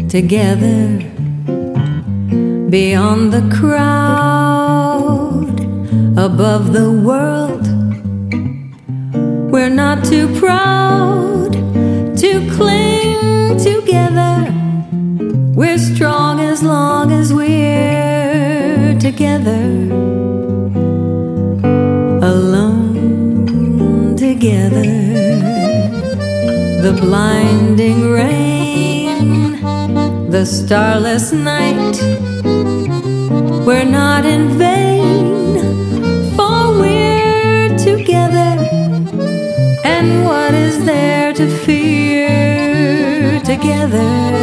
together beyond the crowd, above the world. We're not too proud to cling together. We're strong as long as we're together. Alone together. The blinding rain, the starless night. We're not in vain, for we're together. And what is there to fear together?